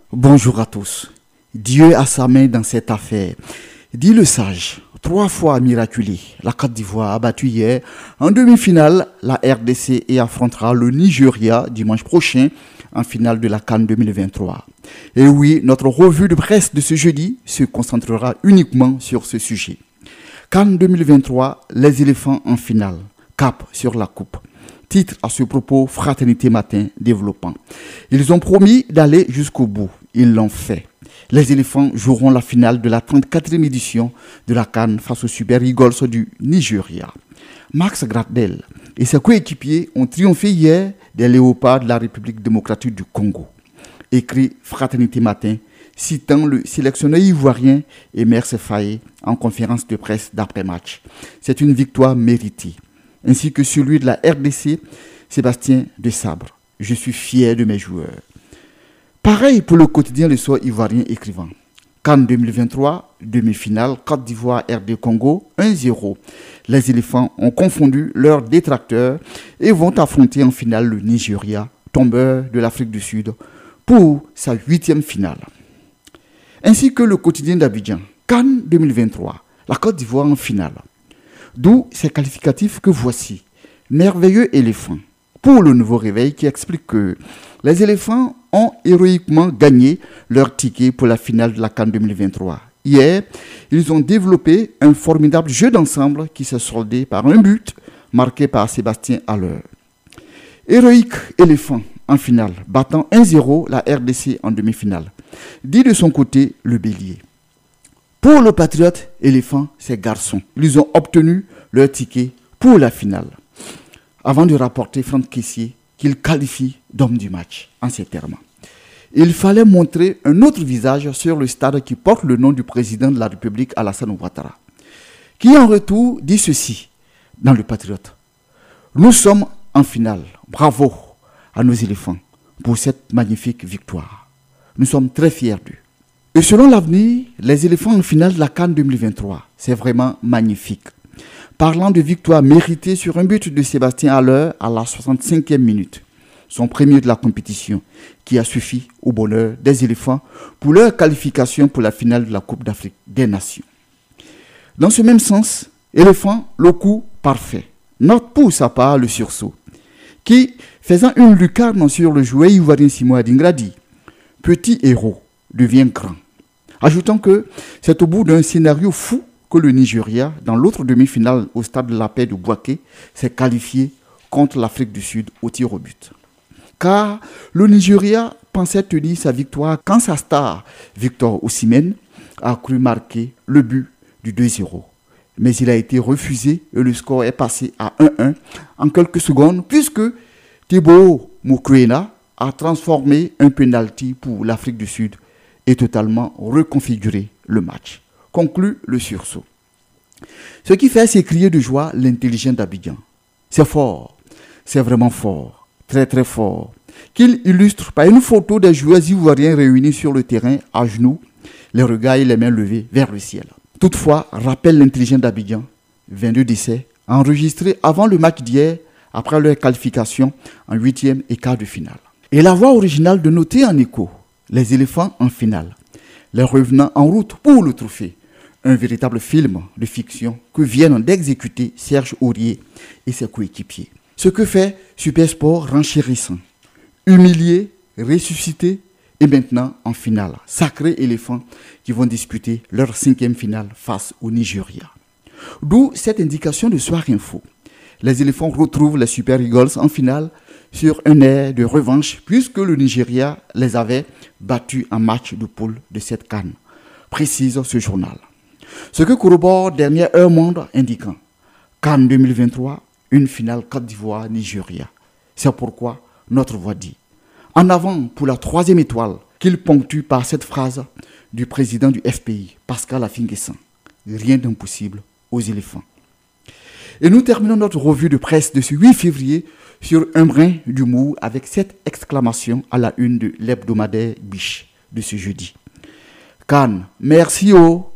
Bonjour à tous. Dieu a sa main dans cette affaire. Dit le sage, 3 fois miraculé. La Côte d'Ivoire a battu hier en demi-finale la RDC et affrontera le Nigeria dimanche prochain en finale de la CAN 2023. Et oui, notre revue de presse de ce jeudi se concentrera uniquement sur ce sujet. CAN 2023, les éléphants en finale. Cap sur la coupe. Titre à ce propos, Fraternité Matin développant. Ils ont promis d'aller jusqu'au bout. Ils l'ont fait. Les éléphants joueront la finale de la 34e édition de la CAN face aux Super Eagles du Nigeria. Max Gradel et ses coéquipiers ont triomphé hier des léopards de la République démocratique du Congo. Écrit Fraternité Matin, citant le sélectionneur ivoirien Emer Faye en conférence de presse d'après-match. C'est une victoire méritée, ainsi que celui de la RDC, Sébastien Desabre. Je suis fier de mes joueurs. Pareil pour le quotidien Le Soir ivoirien écrivant. CAN 2023, demi-finale, Côte d'Ivoire, RD Congo, 1-0. Les éléphants ont confondu leurs détracteurs et vont affronter en finale le Nigeria, tombeur de l'Afrique du Sud, pour sa 8e finale. Ainsi que le quotidien d'Abidjan, CAN 2023, la Côte d'Ivoire en finale. D'où ces qualificatifs que voici. Merveilleux éléphant. Pour le nouveau réveil qui explique que les éléphants ont héroïquement gagné leur ticket pour la finale de la CAN 2023. Hier, ils ont développé un formidable jeu d'ensemble qui s'est soldé par un but marqué par Sébastien Haller. Héroïque éléphant en finale, battant 1-0 la RDC en demi-finale. Dit de son côté le bélier. Pour le patriote éléphant, ces garçons, ils ont obtenu leur ticket pour la finale. Avant de rapporter Franck Kessié qu'il qualifie d'homme du match, en ces termes. Il fallait montrer un autre visage sur le stade qui porte le nom du président de la République, Alassane Ouattara, qui en retour dit ceci dans le Patriote. Nous sommes en finale. Bravo à nos éléphants pour cette magnifique victoire. Nous sommes très fiers d'eux. Et selon l'avenir, les éléphants en finale de la CAN 2023, c'est vraiment magnifique. Parlant de victoire méritée sur un but de Sébastien Haller à la 65e minute, son premier de la compétition, qui a suffi au bonheur des éléphants pour leur qualification pour la finale de la Coupe d'Afrique des Nations. Dans ce même sens, éléphant, le coup parfait. Note pour sa part le sursaut, qui, faisant une lucarne sur le joueur ivoirien Simon Adingradi, petit héros devient grand. Ajoutons que c'est au bout d'un scénario fou que le Nigeria, dans l'autre demi-finale au stade de la paix de Bouaké, s'est qualifié contre l'Afrique du Sud au tir au but. Car le Nigeria pensait tenir sa victoire quand sa star, Victor Osimhen, a cru marquer le but du 2-0. Mais il a été refusé et le score est passé à 1-1 en quelques secondes puisque Thibaut Mokoena a transformé un penalty pour l'Afrique du Sud et totalement reconfiguré le match. Conclut le sursaut. Ce qui fait s'écrier de joie l'intelligent d'Abidjan. C'est fort, c'est vraiment fort, très très fort, qu'il illustre par une photo des joueurs ivoiriens réunis sur le terrain à genoux, les regards et les mains levées vers le ciel. Toutefois, rappelle l'intelligent d'Abidjan, 22 décès, enregistrés avant le match d'hier, après leur qualification en 8e et quart de finale. Et la voix originale de noter en écho, les éléphants en finale, les revenants en route pour le trophée. Un véritable film de fiction que viennent d'exécuter Serge Aurier et ses coéquipiers. Ce que fait Super Sport renchérissant. Humilié, ressuscité et maintenant en finale. Sacrés éléphants qui vont disputer leur 5e finale face au Nigeria. D'où cette indication de Soir Info. Les éléphants retrouvent les Super Eagles en finale sur un air de revanche puisque le Nigeria les avait battus en match de poule de cette CAN, précise ce journal. Ce que corrobore Dernière Heure Monde indiquant CAN 2023, une finale Côte d'Ivoire-Nigeria. C'est pourquoi notre voix dit en avant pour la 3e étoile qu'il ponctue par cette phrase du président du FPI, Pascal Affi-N'Guessan. Rien d'impossible aux éléphants. Et nous terminons notre revue de presse de ce 8 février sur un brin d'humour avec cette exclamation à la une de l'hebdomadaire Biche de ce jeudi. CAN, merci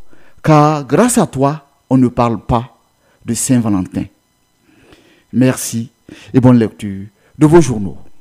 car grâce à toi, on ne parle pas de Saint-Valentin. Merci et bonne lecture de vos journaux.